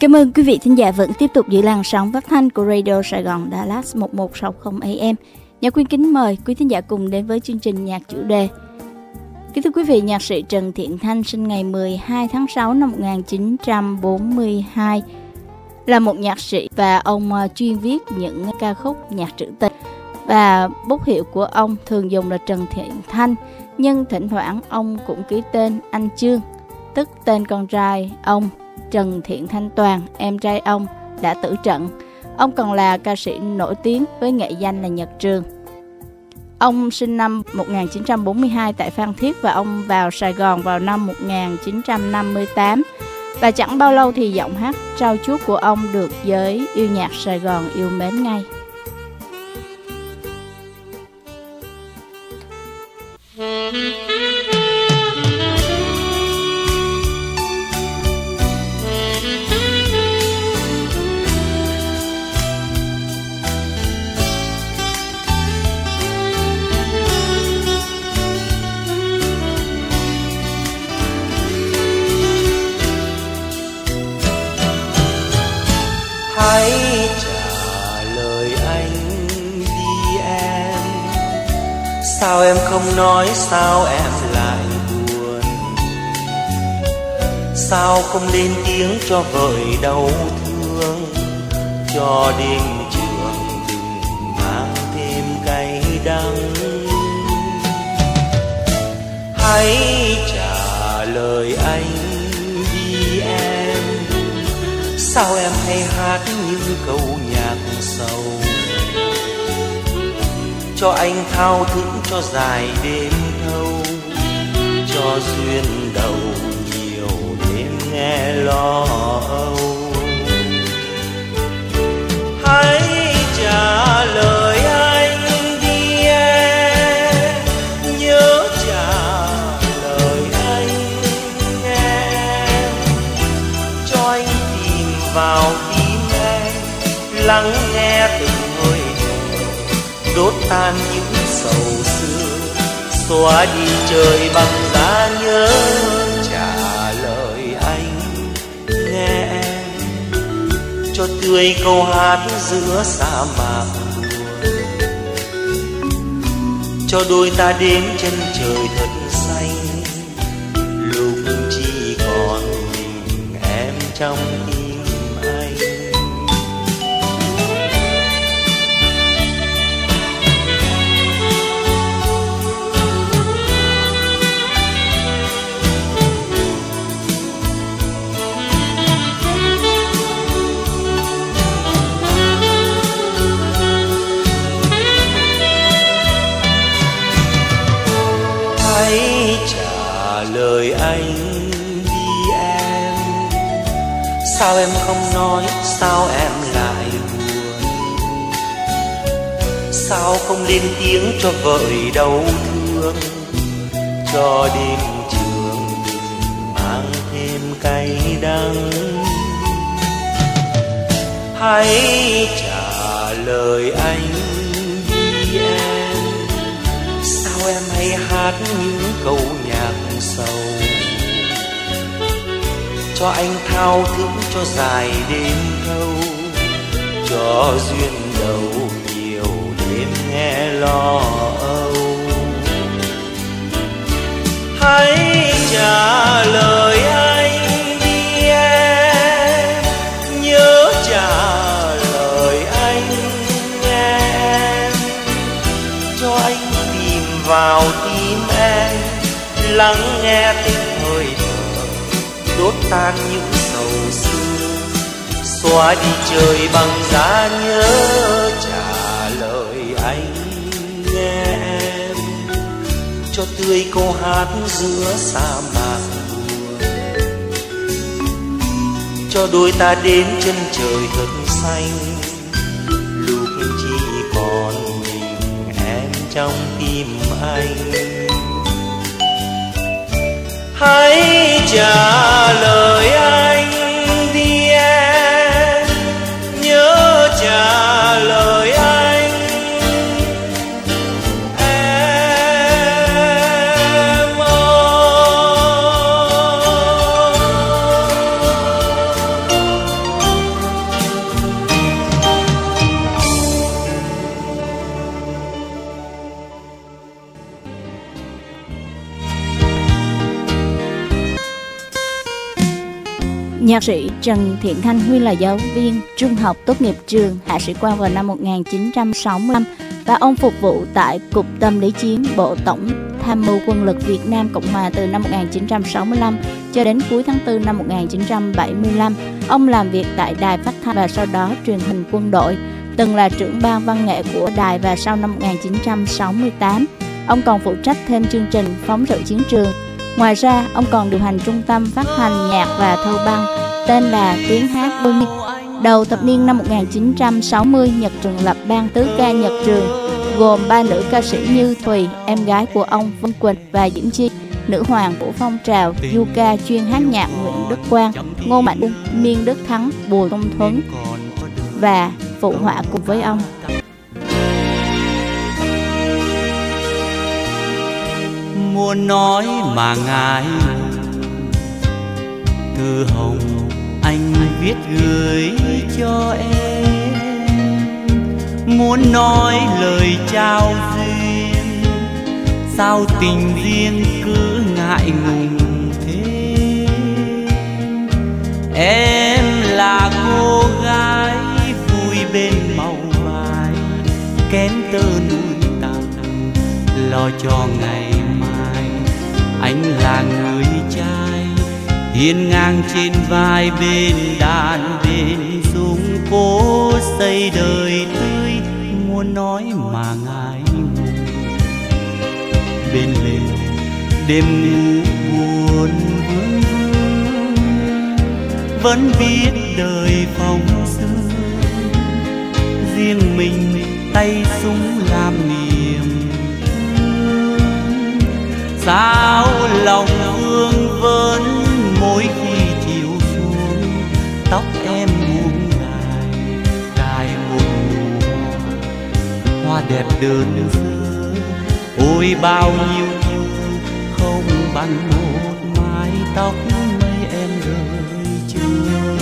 Cảm ơn quý vị thính giả vẫn tiếp tục giữ làn sóng phát thanh của Radio Sài Gòn Dallas 1160 AM. Nhã Quyên kính mời quý thính giả cùng đến với chương trình nhạc chủ đề. Kính thưa quý vị, nhạc sĩ Trần Thiện Thanh sinh ngày 12 tháng 6 năm 1942, là một nhạc sĩ và ông chuyên viết những ca khúc nhạc trữ tình. Và bút hiệu của ông thường dùng là Trần Thiện Thanh, nhưng thỉnh thoảng ông cũng ký tên anh Trương, tức tên con trai ông Trần Thiện Thanh Toàn, em trai ông đã tử trận. Ông còn là ca sĩ nổi tiếng với nghệ danh là Nhật Trường. Ông sinh năm 1942 tại Phan Thiết và ông vào Sài Gòn vào năm 1958. Và chẳng bao lâu thì giọng hát trao chuốt của ông được giới yêu nhạc Sài Gòn yêu mến ngay. Hãy trả lời anh đi em, sao em không nói, sao em lại buồn, sao không lên tiếng cho vơi đau thương, cho đêm trường đừng mang thêm cay đắng. Hãy trả lời anh đi em, sao em hay hát những câu nhạc sầu, cho anh thao thức cho dài đêm thâu, cho duyên đầu nhiều đêm nghe lo âu. Hãy trả lời anh đi em, nhớ trả lời anh em, cho anh tìm vào tim em, lắng nghe từng hơi thở, đốt tan những sầu xưa, xóa đi trời bằng giá nhớ. Trả lời anh nghe em, cho tươi câu hát giữa sa mạc buồn, cho đôi ta đến chân trời thật xanh, lúc chỉ còn mình em trong tim anh. Hãy trả lời anh đi em, sao em không nói, sao em lại buồn, sao không lên tiếng cho vơi đau thương, cho đêm trường đừng mang thêm cay đắng. Hãy trả lời anh đi em, sao em hay hát những câu nhạc sầu, cho anh thao thức cho dài đêm thâu, cho duyên đầu nhiều đêm nghe lo âu. Hãy trả lời anh đi em, nhớ trả lời anh em, cho anh tìm vào tim em, lắng nghe tiếng hơi thở, đốt tan những sầu xưa, xóa đi trời bằng giá nhớ. Trả lời anh nghe em, cho tươi câu hát giữa sa mạc buồn, cho đôi ta đến chân trời thật xanh, lúc chỉ còn mình em trong tim anh. Hãy trả lời anh đi em, nhớ trả lời anh em ơi. Nhạc sĩ Trần Thiện Thanh nguyên là giáo viên trung học tốt nghiệp trường Hạ sĩ quan vào năm 1965 và ông phục vụ tại Cục Tâm lý Chiến Bộ Tổng Tham mưu Quân lực Việt Nam Cộng Hòa từ năm 1965 cho đến cuối tháng 4 năm 1975. Ông làm việc tại Đài Phát thanh và sau đó Truyền hình Quân đội, từng là trưởng ban văn nghệ của đài và sau năm 1968, ông còn phụ trách thêm chương trình Phóng sự chiến trường. Ngoài ra, ông còn điều hành trung tâm phát hành nhạc và thâu băng tên là Tiếng Hát Đôi Miên. Đầu thập niên năm 1960, Nhật Trường lập ban tứ ca Nhật Trường, gồm 3 nữ ca sĩ như Thùy, em gái của ông Vân Quỳnh, và Diễm Chi, nữ hoàng của phong trào du ca chuyên hát nhạc Nguyễn Đức Quang, Ngô Mạnh Uông, Miên Đức Thắng, Bùi Công Thuấn và phụ họa cùng với ông. Muốn nói mà ngại, thư hồng anh viết gửi cho em. Muốn nói lời trao duyên, sao tình riêng cứ ngại ngùng thế. Em là cô gái vui bên màu vai, kén tơ núi tặng lo cho ngày. Anh là người trai hiên ngang trên vai, bên đàn bên súng cố xây đời tươi. Muốn nói mà ngại ngùng, bên lề đêm ngủ buồn vương vương, vẫn biết đời phong sương. Riêng mình tay súng làm niềm, sao lòng vương vấn mỗi khi chiều xuống. Tóc em buông dài, cài một nụ hoa đẹp đơn sơ. Ôi bao nhiêu thứ không bằng một mái tóc mây em rơi chưa.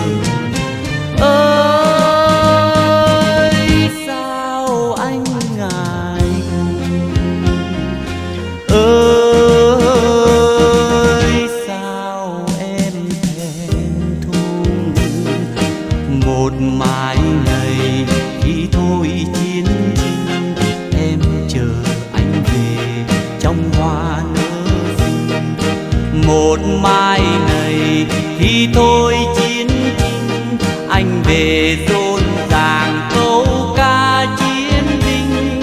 Ơi sao anh ngại ngùng, ơi sao em thẹn thùng. Một mãi ngày khi thôi chiến tranh, em chờ anh về trong hoa nở rừng. Một mai này khi thôi chiến tranh, anh về rộn ràng câu ca chiến binh.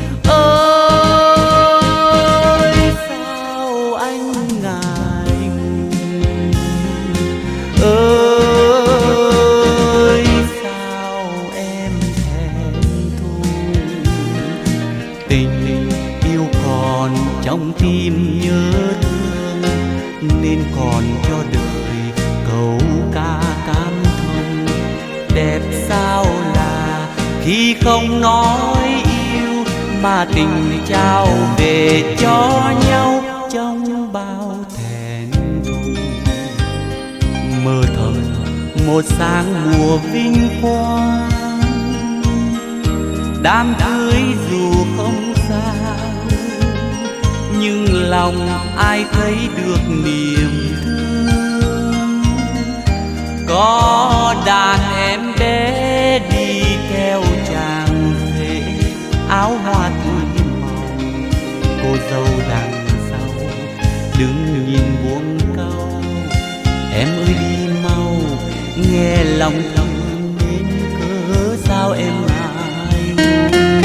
Ơi sao anh ngại ngùng, ơi sao em thẹn thùng. Tình yêu còn trong tim nhớ thương, nên còn cho đời câu ca cảm thông. Đẹp sao là khi không nói yêu, mà tình trao về cho nhau trong bao thẹn thùng. Mơ thầm một sáng mùa vinh quang, đám cưới dù không xa, nhưng lòng ai thấy được niềm thương. Có đàn em bé đi theo chàng rể, áo hoa tươi màu. Cô dâu đằng sau đứng nhìn buông câu. Em ơi đi mau, nghe lòng thầm đến cớ sao em ngại ngùng.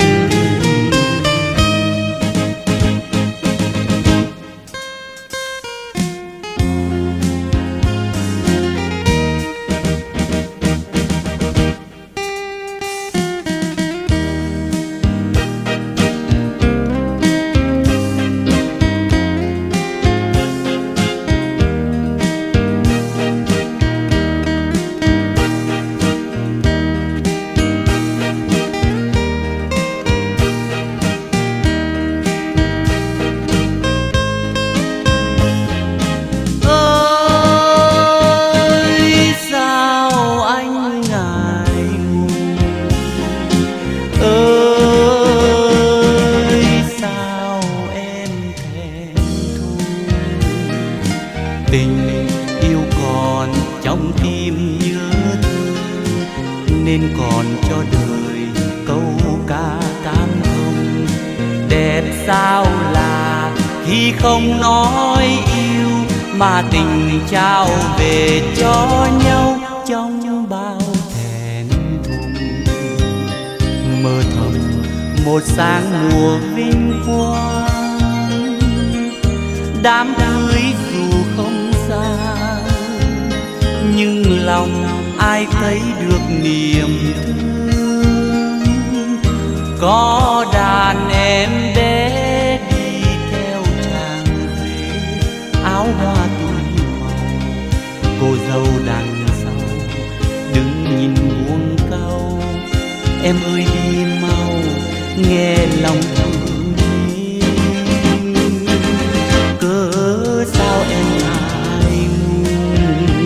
sao là khi không nói yêu mà tình trao về cho nhau trong bao thẹn thùng. Mơ thầm một sáng mùa vinh quang, đám cưới dù không xa nhưng lòng ai thấy được niềm thương. Có đàn em bé đi theo chàng về, áo hoa túi màu, cô dâu đằng sau đứng nhìn buông câu. Em ơi đi mau nghe lòng thương nhé, cớ sao em ngại ngùng.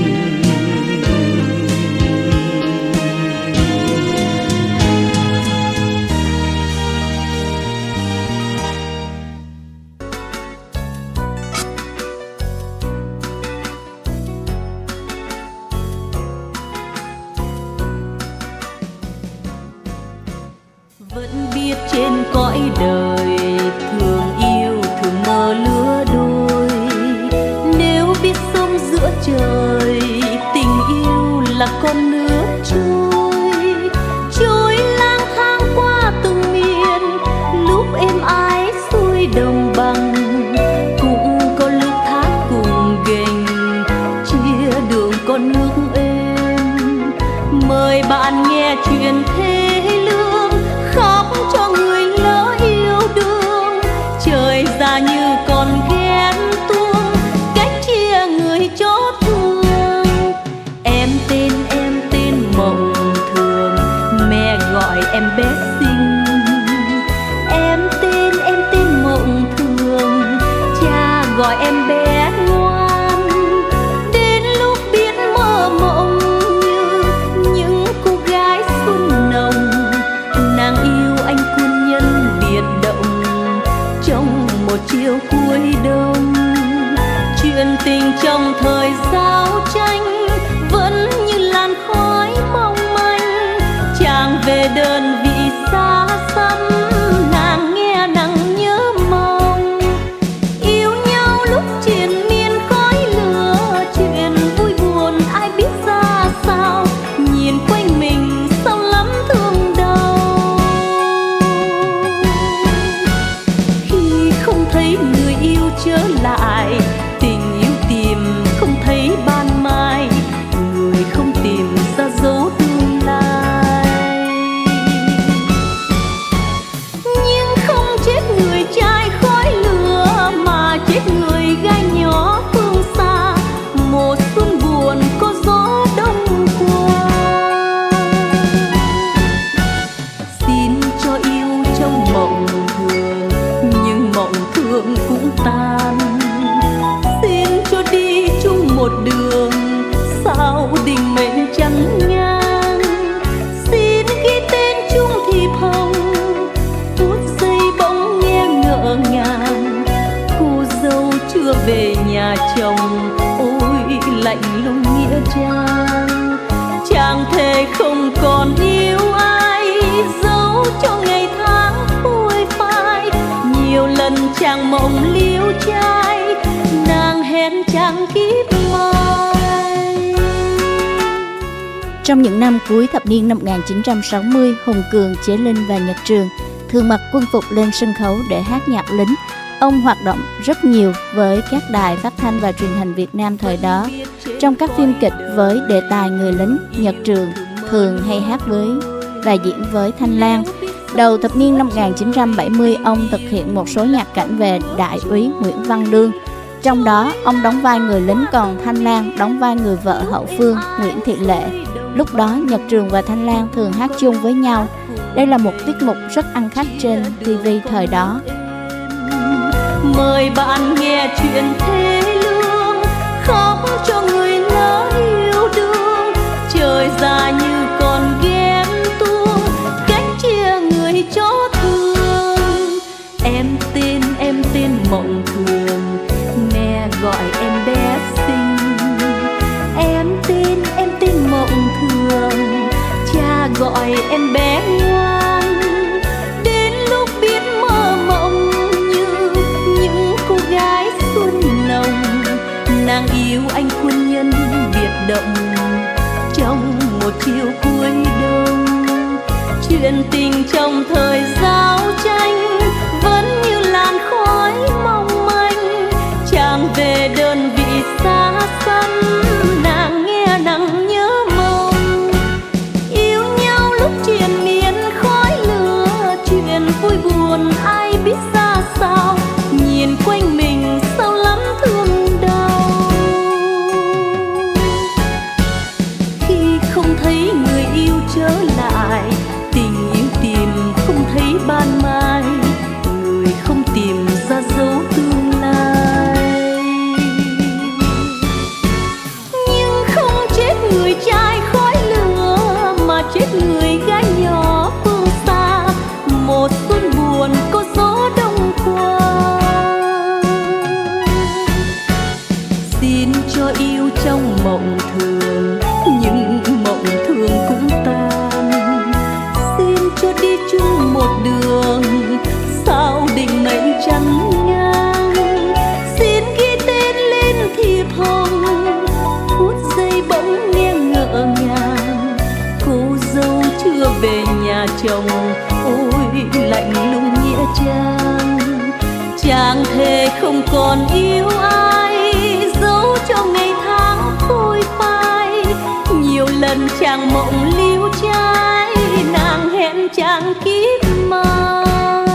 Vẫn biết trên cõi đời thường yêu thường mơ lứa đôi, nếu biết sống giữa trời tình yêu là con nước trôi, trôi lang thang qua từng miền. Lúc êm ái xuôi đồng bằng cũng có lúc thác cùng ghềnh, chia đường con nước êm. Mời bạn nghe chuyện thế lương, khóc cho người lỡ yêu đương. Trời ra như con ghen tuông, cách chia người chót thương. Em tên mộng thường, mẹ gọi em bé xinh. Em tên mộng thường, cha gọi em bé ngoan. Đến lúc biết mơ mộng như những cô gái xuân nồng, nàng yêu anh quân nhân biệt động trong một chiều cuối đông. Chuyện tình trong thời giao tranh vẫn như làn khói mong manh. Chàng về đơn vị xa xăm, nàng nghe nắng nhớ mong. Yêu nhau lúc triền miên khói lửa, chuyện vui buồn ai biết ra sao. Nhìn quanh mình sao lắm thương đau, khi không thấy người yêu trở lại. Tình yêu tìm không thấy ban mai, người không tìm ra dấu tương lai. Nhưng không chết người trai khói lửa, mà chết người gái nhỏ phương xa. Mùa xuân buồn có gió đông qua, xin cho yêu trong mộng thường, nhưng mộng thường cũng tan. Xin cho đi chung một đường, sao định mệnh chắn ngang. Xin ghi tên chung thiệp hồng, phút giây bỗng nghe ngỡ ngàng. Cô dâu chưa về nhà chồng, ôi lạnh lùng nghĩa trang. Chàng thề không còn yêu ai, giấu cho ngày tháng phôi phai. Nhiều lần chàng mộng liêu trai, nàng hẹn chàng kiếp mai. Trong những năm cuối thập niên năm 1960, Hùng Cường, Chế Linh và Nhật Trường thường mặc quân phục lên sân khấu để hát nhạc lính. Ông hoạt động rất nhiều với các đài phát thanh và truyền hình Việt Nam thời đó. Trong các phim kịch với đề tài người lính, Nhật Trường thường hay hát với và diễn với Thanh Lang. Đầu thập niên năm 1970, ông thực hiện một số nhạc cảnh về đại úy Nguyễn Văn Lương. Trong đó, ông đóng vai người lính, còn Thanh Lang đóng vai người vợ hậu phương Nguyễn Thị Lệ. Lúc đó, Nhật Trường và Thanh Lang thường hát chung với nhau. Đây là một tiết mục rất ăn khách trên TV thời đó. Mời bạn nghe chuyện thế lương, khóc cho người lỡ yêu đương. Trời ra như con ghen tuông, cách chia người chót thương. Em tên mộng thường, mẹ gọi em bé xinh. Em tên mộng thường, cha gọi em bé ngoan. Đến lúc biết mơ mộng như trong thời giao tranh vẫn như làn khói mong manh. Chàng về đơn vị xa xăm, nàng nghe nặng nhớ mong. Yêu nhau lúc triền miên khói lửa, chuyện vui buồn ai biết ra sao. Nhìn quanh mình sao lắm thương đau, khi không thấy người yêu trở lại, tình yêu tìm không thấy ban mai, người không tìm ra dấu tương lai. Nhưng không chết người trai khói lửa, mà chết người gái nhỏ phương xa. Một xuân buồn có gió đông qua, xin cho yêu trong mộng thường, nhưng mộng thường cũng tan. Xin cho đi chung một đường, sao định mệnh chắn ngang. Xin ghi tên lên thiệp hồng, phút giây bỗng nghe ngỡ ngàng. Cô dâu chưa về nhà chồng, ôi lạnh lùng nghĩa trang. Chàng thề không còn yêu ai, giấu cho ngày tháng phôi phai. Nhiều lần chàng mộng líu trai, nàng hẹn chàng kiếp mai.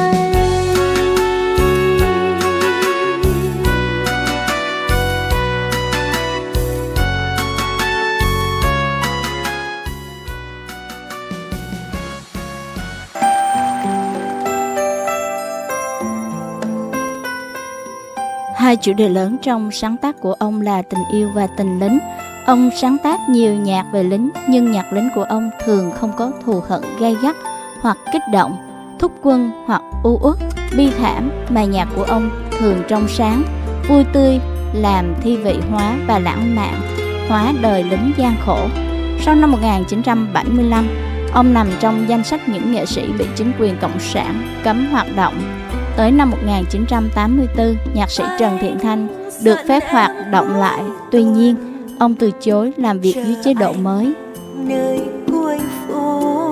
Hai chủ đề lớn trong sáng tác của ông là tình yêu và tình lính. Ông sáng tác nhiều nhạc về lính, nhưng nhạc lính của ông thường không có thù hận gay gắt hoặc kích động, thúc quân hoặc u uất, bi thảm, mà nhạc của ông thường trong sáng, vui tươi, làm thi vị hóa và lãng mạn hóa đời lính gian khổ. Sau năm 1975, ông nằm trong danh sách những nghệ sĩ bị chính quyền Cộng sản cấm hoạt động. Tới năm 1984, nhạc sĩ Trần Thiện Thanh được phép hoạt động lại. Tuy nhiên, ông từ chối làm việc dưới chế độ mới. Nơi cuối phố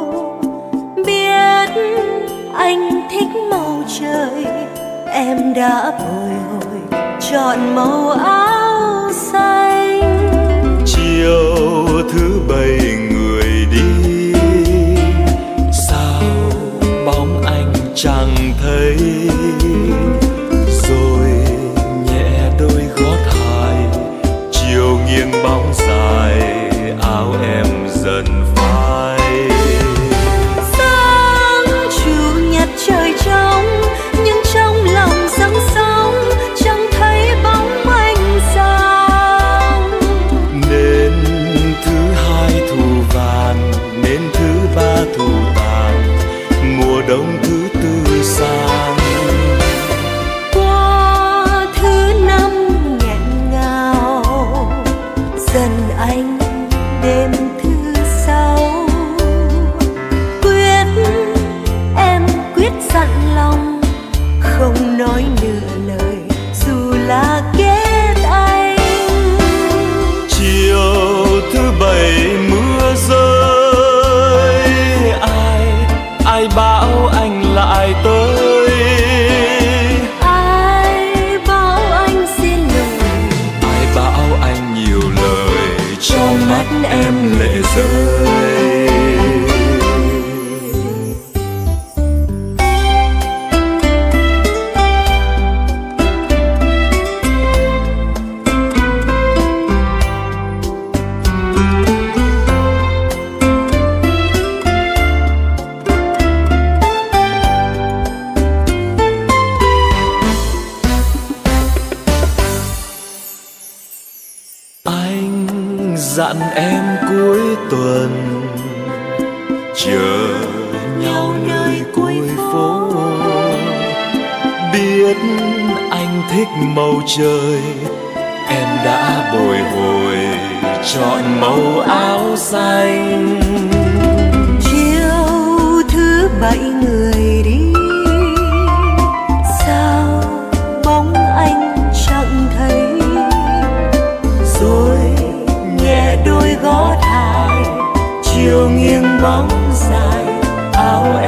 biết anh thích màu trời, em đã bồi hồi chọn màu áo xanh. Chiều thứ bảy người đi, sao bóng anh chẳng thấy. Rồi nhẹ đôi gót hài, chiều nghiêng bóng dài, áo em dần phai. Sáng chủ nhật trời trong, nhưng trong lòng dâng sóng, chẳng thấy bóng anh sang. Nên thứ hai thu vàng, nên thứ ba thu tàn, mùa đông thứ tư sang. Qua thứ năm nghẹn ngào, dần anh đêm thứ sáu. Em quyết dặn lòng, không nói nửa lời dù là kết anh. Chiều thứ bảy mưa rơi, ai bảo anh lại tới. Ai bảo anh xin lỗi, Ai bảo anh nhiều lời, trong mắt em lệ rơi. Anh dặn em cuối tuần chờ nhau nơi cuối phố. Biết anh thích màu trời, em đã bồi hồi chọn màu áo xanh. chiều thứ bảy người đi, sao bóng anh chẳng thấy. Rồi nhẹ đôi gót hài, chiều nghiêng bóng dài, áo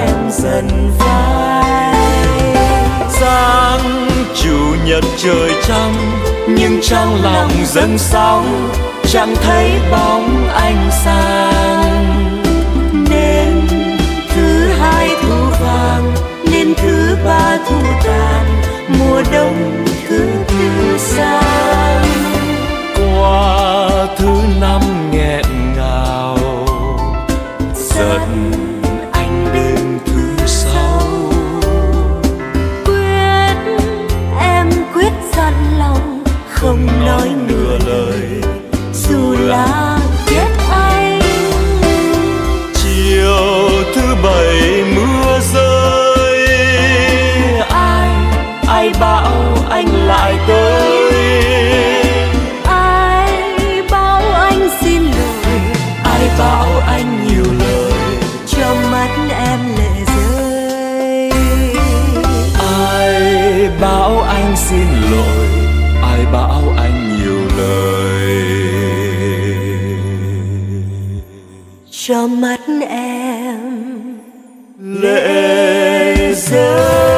nhật trời trong, nhưng trong lòng dâng sóng chẳng thấy bóng ánh sáng. Nên thứ hai thu vàng, nên thứ ba thu tàn, mùa đông cứ thư sang. Qua thứ năm nghẹn ngào, giận anh đến thứ sáu. Quyết dặn lòng không nói nửa lời, dù là ghét anh. Chiều thứ bảy mưa rơi, ai bảo anh lại tới. Ai bảo anh xin lỗi, Ai bảo anh nhiều lời, cho mắt em lệ rơi. ai bảo anh xin lỗi, ai bảo anh nhiều lời, cho mắt em lệ rơi.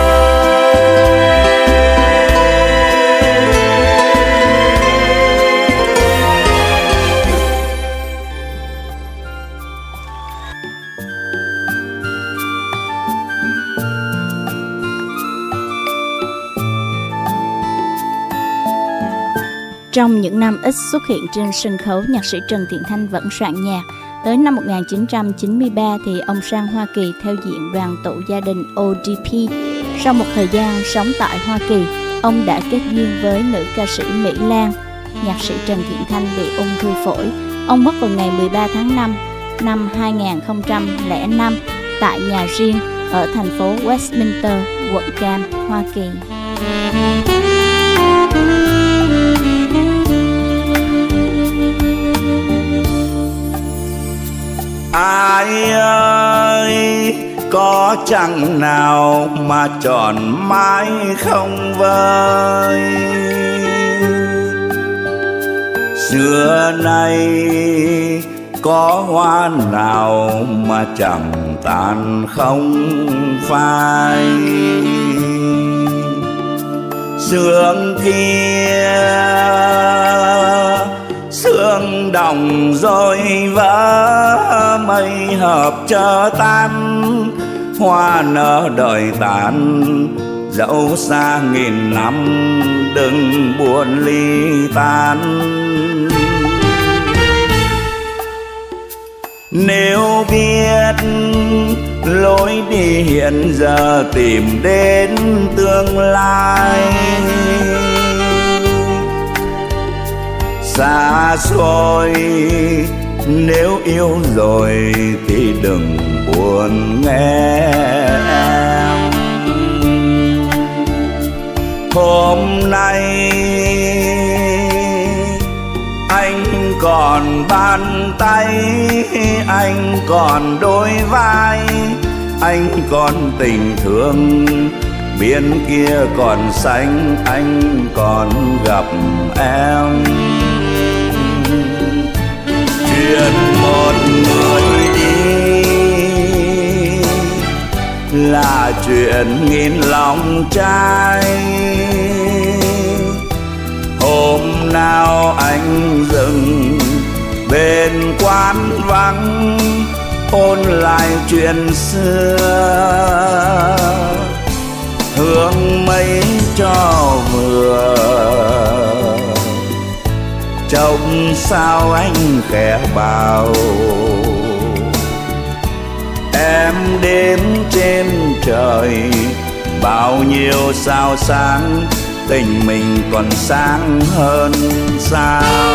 Trong những năm ít xuất hiện trên sân khấu, nhạc sĩ Trần Thiện Thanh vẫn soạn nhạc. Tới năm 1993 thì ông sang Hoa Kỳ theo diện đoàn tụ gia đình ODP. Sau một thời gian sống tại Hoa Kỳ, ông đã kết duyên với nữ ca sĩ Mỹ Lan. Nhạc sĩ Trần Thiện Thanh bị ung thư phổi. Ông mất vào ngày 13 tháng 5 năm 2005 tại nhà riêng ở thành phố Westminster, quận Cam, Hoa Kỳ. Ai ơi, có chăng nào mà tròn mãi không vơi. Xưa nay có hoa nào mà chẳng tàn không phai. Sương kia sương đồng rồi vỡ, mây hợp chớ tan, hoa nở đời tàn. Dẫu xa nghìn năm đừng buồn ly tan. Nếu biết lối đi hiện giờ tìm đến tương lai, xa xôi nếu yêu rồi thì đừng buồn nghe em. Hôm nay anh còn bàn tay, anh còn đôi vai, anh còn tình thương. Bên kia còn xanh, anh còn gặp em. Chuyện một người đi là chuyện nghìn lòng trai. Hôm nào anh dừng bên quán vắng, ôn lại chuyện xưa, hương mấy cho vừa. Trông sao anh khẽ bảo em đêm trên trời, bao nhiêu sao sáng, tình mình còn sáng hơn sao.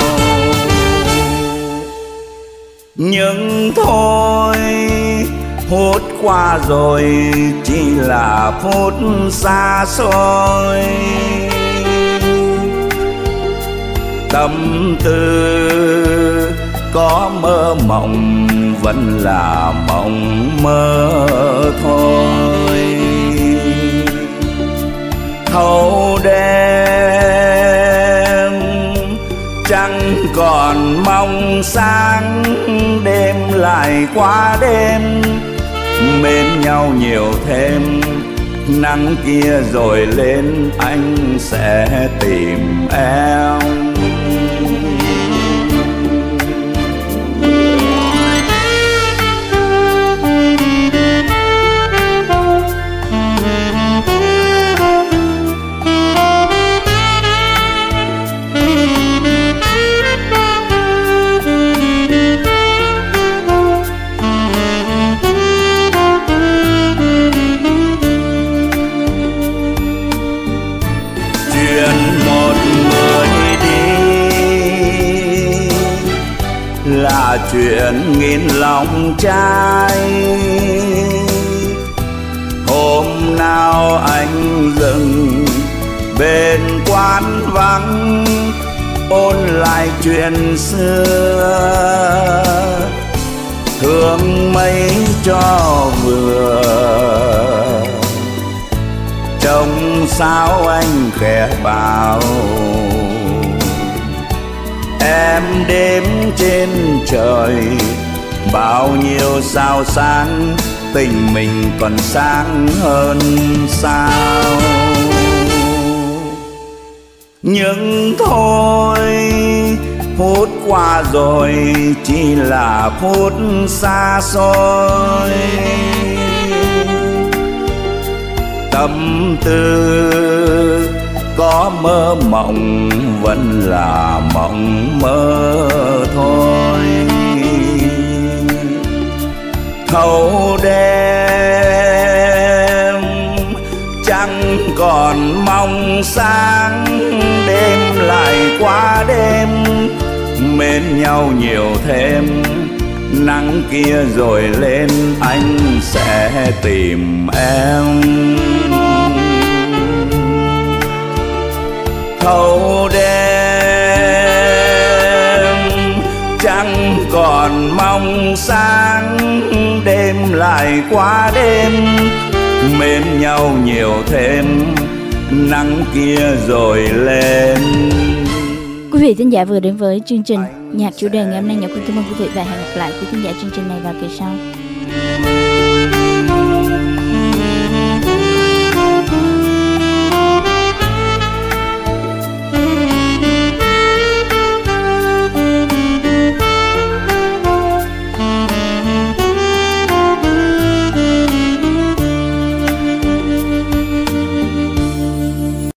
Nhưng thôi phút qua rồi chỉ là phút xa xôi. Tâm tư có mơ mộng vẫn là mộng mơ thôi. Thâu đêm chẳng còn mong sáng, đêm lại qua đêm, mến nhau nhiều thêm nắng kia rồi lên anh sẽ tìm em. Là chuyện nghìn lòng trai. Hôm nào anh dừng bên quán vắng ôn lại chuyện xưa, thương mấy cho vừa. Trông sao anh khẽ bảo em đêm trên trời bao nhiêu sao sáng, tình mình còn sáng hơn sao. Nhưng thôi phút qua rồi chỉ là phút xa xôi. Tâm tư có mơ mộng vẫn là mộng mơ thôi. Thâu đêm chẳng còn mong sáng, đêm lại qua đêm mến nhau nhiều thêm. Nắng kia rồi lên anh sẽ tìm em. Thâu đêm chẳng còn mong sáng, đêm lại qua đêm mến nhau nhiều thêm. Nắng kia rồi lên. Quý vị thính giả vừa đến với chương trình Nhạc Chủ Đề ngày hôm nay. Nhạc Quyên cảm ơn quý vị và hẹn gặp lại quý thính giả chương trình này vào kỳ sau.